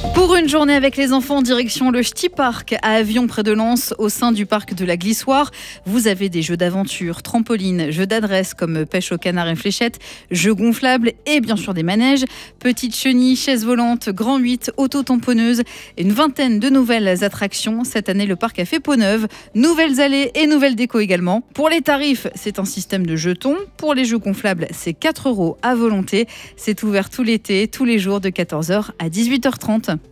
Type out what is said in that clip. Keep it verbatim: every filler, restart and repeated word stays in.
Pour une journée avec les enfants, direction le Ch'ti Park à Avion près de Lens, au sein du parc de la Glissoire. Vous avez des jeux d'aventure, trampolines, jeux d'adresse comme pêche au canard et fléchettes, jeux gonflables et bien sûr des manèges, petites chenilles, chaises volantes, grand huit, auto-tamponneuse et une vingtaine de nouvelles attractions. Cette année, le parc a fait peau neuve, nouvelles allées et nouvelles déco également. Pour les tarifs, c'est un système de jetons. Pour les jeux gonflables, c'est quatre euros à volonté. C'est ouvert tout l'été, tous les jours de quatorze heures à dix-huit heures trente.